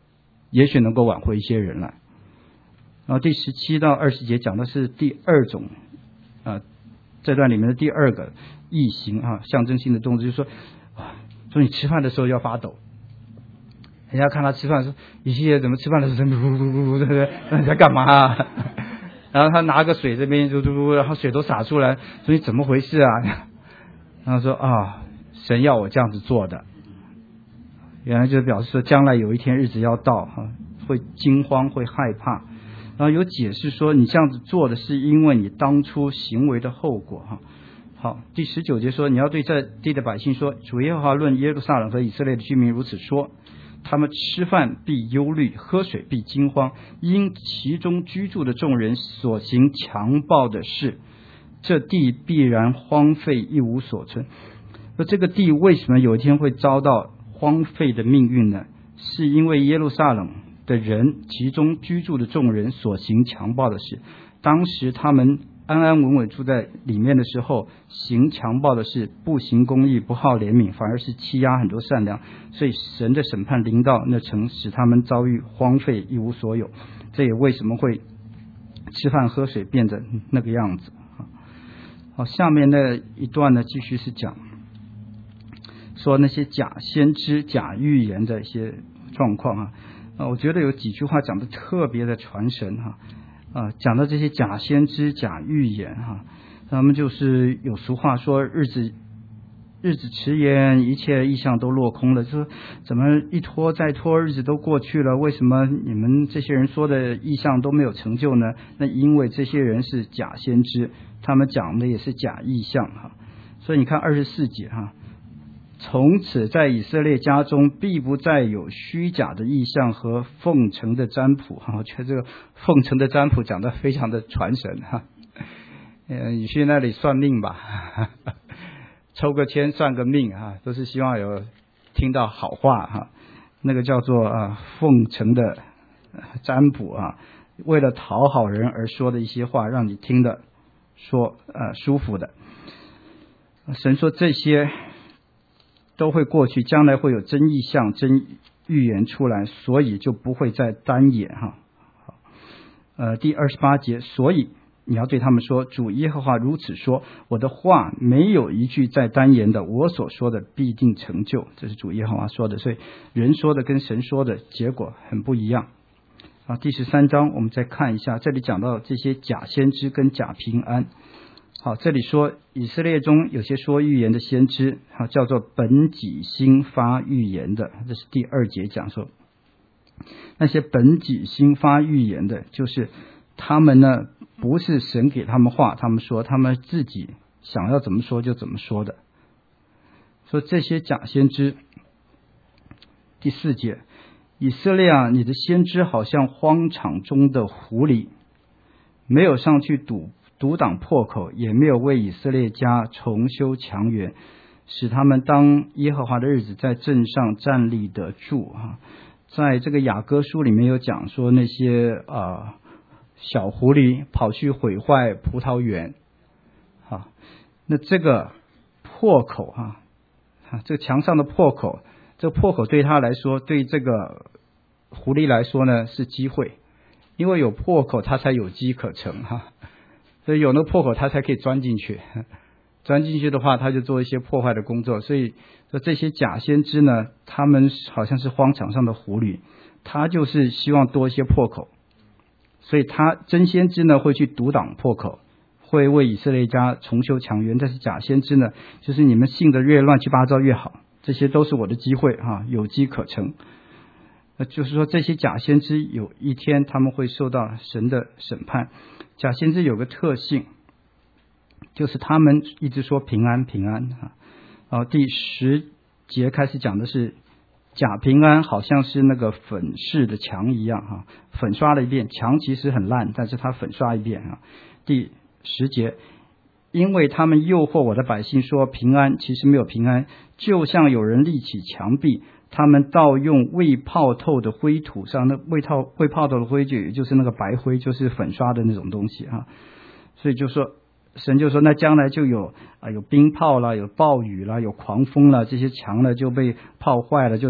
也许能够挽回一些人来。然后第17到20节讲的是第二种这段里面的第二个异形象征性的动作，就是说你吃饭的时候要发抖。人家看他吃饭说，以西结怎么吃饭的时候对不对？你在干嘛然后他拿个水这边然后水都洒出来，说你怎么回事啊？然后说神要我这样子做的。原来就表示说将来有一天日子要到会惊慌会害怕。然后有解释说你这样子做的是因为你当初行为的后果好，第19节说你要对这地的百姓说，主耶和华论耶路撒冷和以色列的居民如此说，他们吃饭必忧虑，喝水必惊慌，因其中居住的众人所行强暴的事，这地必然荒废一无所存。那这个地为什么有一天会遭到荒废的命运呢？是因为耶路撒冷的人其中居住的众人所行强暴的事。当时他们安安稳稳住在里面的时候，行强暴的事，不行公义，不好怜悯，反而是欺压很多善良，所以神的审判临到那城，使他们遭遇荒废一无所有。这也为什么会吃饭喝水变得那个样子。好，下面那一段呢，继续是讲说那些假先知假预言的一些状况我觉得有几句话讲的特别的传神讲到这些假先知假预言他们就是有俗话说日子迟延，一切意象都落空了，就说怎么一拖再拖，日子都过去了，为什么你们这些人说的意象都没有成就呢？那因为这些人是假先知，他们讲的也是假意象所以你看24节从此在以色列家中必不再有虚假的意象和奉承的占卜我觉得这个奉承的占卜讲得非常的传神你去那里算命吧抽个签算个命都是希望有听到好话那个叫做奉承的占卜为了讨好人而说的一些话，让你听的说舒服的。神说这些都会过去，将来会有真意象真预言出来，所以就不会再单言第28节，所以你要对他们说，主耶和华如此说，我的话没有一句在单言的，我所说的必定成就。这是主耶和华说的，所以人说的跟神说的结果很不一样第13章我们再看一下，这里讲到这些假先知跟假平安。好，这里说以色列中有些说预言的先知叫做本己心发预言的，这是第2节讲说那些本己心发预言的，就是他们呢不是神给他们话，他们说他们自己想要怎么说就怎么说的。说这些假先知，第4节，以色列你的先知好像荒场中的狐狸，没有上去阻挡破口，也没有为以色列家重修墙垣，使他们当耶和华的日子在阵上站立得住在这个雅歌书里面有讲说那些小狐狸跑去毁坏葡萄园那这个破口这个墙上的破口，这个破口对他来说，对这个狐狸来说呢是机会，因为有破口它才有机可乘所以有那个破口它才可以钻进去，钻进去的话他就做一些破坏的工作。所以说这些假先知呢，他们好像是荒场上的狐狸，他就是希望多一些破口，所以他真先知呢会去阻挡破口，会为以色列家重修墙垣，但是假先知呢，就是你们信得越乱七八糟越好，这些都是我的机会有机可乘。就是说这些假先知有一天他们会受到神的审判。假先知有个特性，就是他们一直说平安平安第10节开始讲的是假平安，好像是那个粉饰的墙一样粉刷了一遍，墙其实很烂，但是他粉刷一遍第10节，因为他们诱惑我的百姓说平安，其实没有平安，就像有人立起墙壁，他们盗用未泡透的灰土上，那未泡透的灰就也就是那个白灰，就是粉刷的那种东西所以就说神就说那将来就有冰雹啦，有暴雨啦，有狂风啦，这些墙呢就被泡坏了，就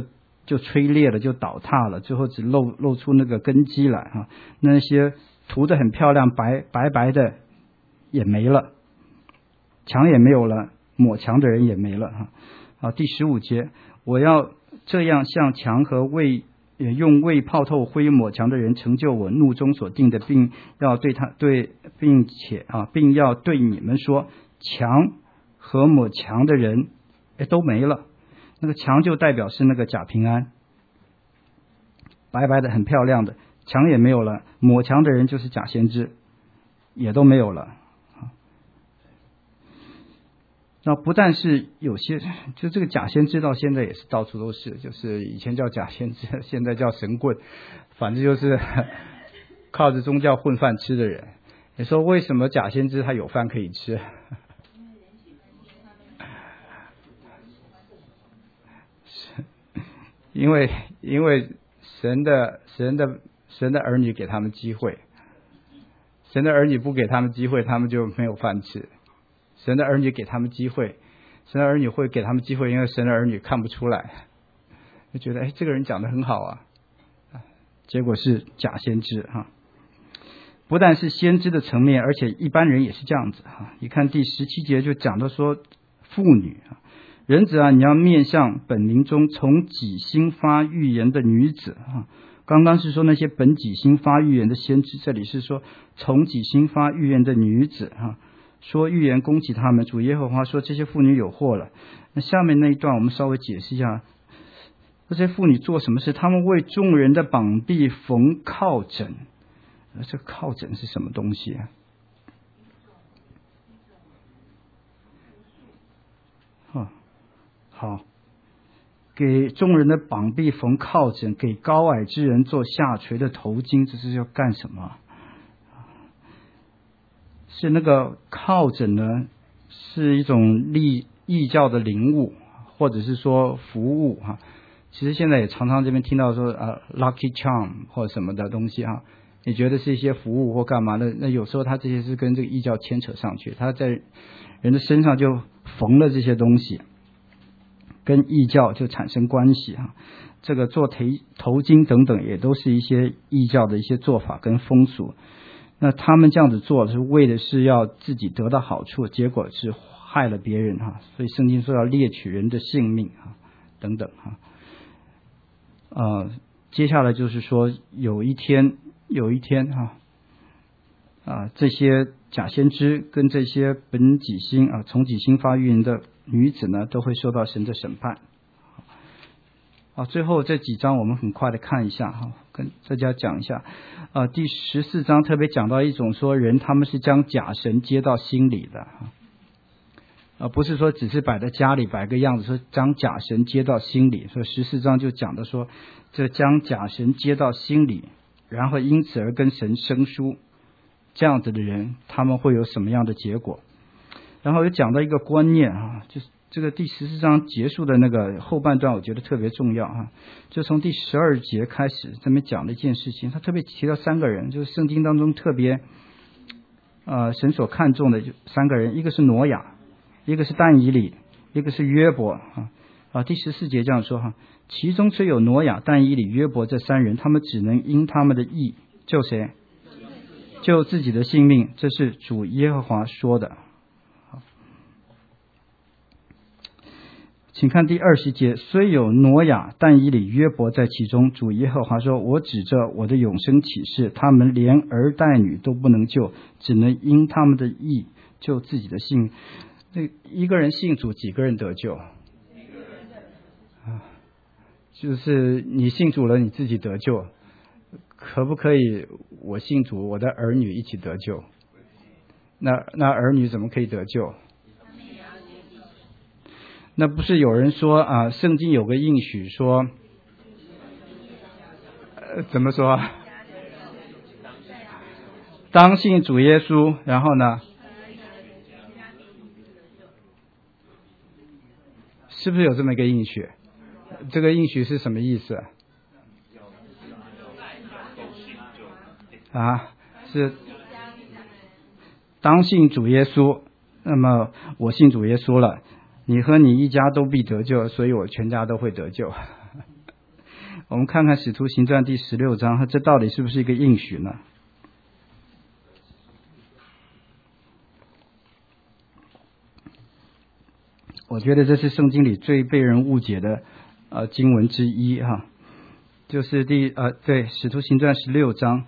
就摧裂了，就倒塌了，最后只露出那个根基来哈。那些涂得很漂亮白白的也没了，墙也没有了，抹墙的人也没了哈。好，第15节，我要这样向墙和用未泡透灰抹墙的人成就我怒中所定的，并要对你们说，墙和抹墙的人都没了。那个墙就代表是那个假平安，白白的很漂亮的，墙也没有了，抹墙的人就是假先知，也都没有了。那不但是有些，就这个假先知到现在也是到处都是，就是以前叫假先知，现在叫神棍，反正就是靠着宗教混饭吃的人。你说为什么假先知他有饭可以吃？因为神的儿女给他们机会，神的儿女不给他们机会，他们就没有饭吃。神的儿女给他们机会，神的儿女会给他们机会，因为神的儿女看不出来，就觉得这个人讲得很好啊，结果是假先知哈。不但是先知的层面，而且一般人也是这样子哈。你看第17节就讲到说，妇女人子啊，你要面向本灵中从己心发预言的女子啊。刚刚是说那些本己心发预言的先知，这里是说从己心发预言的女子啊。说预言攻击他们，主耶和华说这些妇女有祸了。那下面那一段我们稍微解释一下，这些妇女做什么事？他们为众人的膀臂缝靠枕。这靠枕是什么东西啊？好，给众人的膀臂缝靠枕，给高矮之人做下垂的头巾，这是要干什么？是那个靠枕呢，是一种异教的灵物，或者是说服务哈。其实现在也常常这边听到说lucky charm 或什么的东西哈，你觉得是一些服务或干嘛的？那有时候他这些是跟这个异教牵扯上去，他在人的身上就缝了这些东西，跟异教就产生关系哈。这个做头巾等等，也都是一些异教的一些做法跟风俗。那他们这样子做是为的是要自己得到好处，结果是害了别人哈。所以圣经说要猎取人的性命哈，等等哈。接下来就是说有一天哈，这些假先知跟这些本己心从己心发预言的女子呢，都会受到神的审判。最后这几章我们很快的看一下哈，跟大家讲一下。第14章特别讲到一种说人他们是将假神接到心里的，不是说只是摆在家里摆个样子，说将假神接到心里。所以14章就讲的说，这将假神接到心里，然后因此而跟神生疏，这样子的人他们会有什么样的结果？然后又讲到一个观念就是这个第14章结束的那个后半段，我觉得特别重要就从第12节开始，这边讲了一件事情，他特别提到3个人，就是圣经当中特别神所看重的3个人，一个是挪亚，一个是但以理，一个是约伯第14节这样说其中虽有挪亚、但以理、约伯这3人，他们只能因他们的义救谁？救自己的性命，这是主耶和华说的。请看第20节，虽有挪亚、但以理、约伯在其中，主耶和华说，我指着我的永生启示，他们连儿带女都不能救，只能因他们的义救自己的性命。一个人信主，几个人得救？就是你信主了，你自己得救，可不可以我信主，我的儿女一起得救？那儿女怎么可以得救？那不是有人说圣经有个应许说，怎么说？当信主耶稣，然后呢？是不是有这么一个应许？这个应许是什么意思？是当信主耶稣，那么我信主耶稣了，你和你一家都必得救，所以我全家都会得救。 我们看看使徒行传第16章，这到底是不是一个应许呢？我觉得这是圣经里最被人误解的经文之一哈，就是使徒行传16章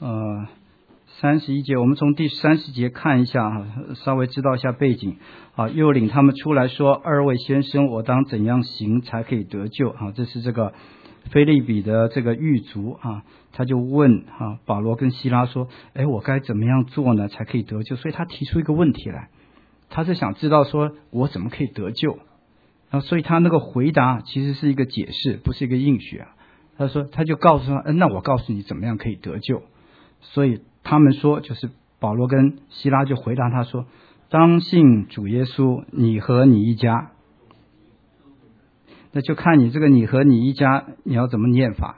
31节，我们从第30节看一下哈，稍微知道一下背景啊。又领他们出来说：“二位先生，我当怎样行才可以得救？”啊，这是这个腓立比的这个狱卒啊，他就问保罗跟希拉说：“我该怎么样做呢，才可以得救？”所以他提出一个问题来，他是想知道说我怎么可以得救？所以他那个回答其实是一个解释，不是一个应许啊。他就告诉他：“那我告诉你怎么样可以得救。”所以他们说，就是保罗跟希拉就回答他说：“当信主耶稣，你和你一家。”那就看你这个你和你一家你要怎么念法。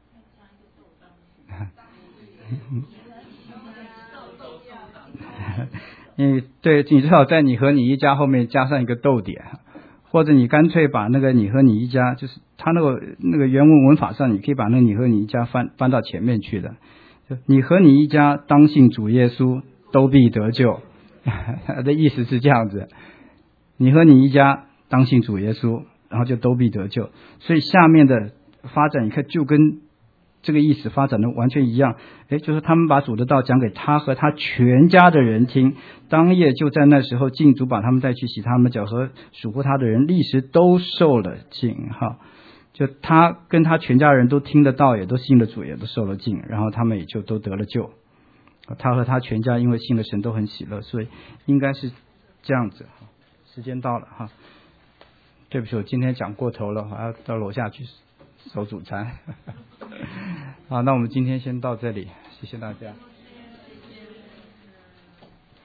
对，你最好在你和你一家后面加上一个逗点，或者你干脆把那个你和你一家，就是他那个原文文法上，你可以把那个你和你一家翻到前面去的。就你和你一家当信主耶稣，都必得救。他的意思是这样子，你和你一家当信主耶稣，然后就都必得救。所以下面的发展，你看就跟这个意思发展的完全一样。就是他们把主的道讲给他和他全家的人听，当夜就在那时候，禁足把他们带去洗他们脚，和属乎他的人立时都受了浸哈。就他跟他全家人都听得到，也都信了主，也都受了浸，然后他们也就都得了救。他和他全家因为信了神都很喜乐，所以应该是这样子。时间到了哈，对不起，我今天讲过头了，我要到楼下去收主餐。好，那我们今天先到这里，谢谢大家。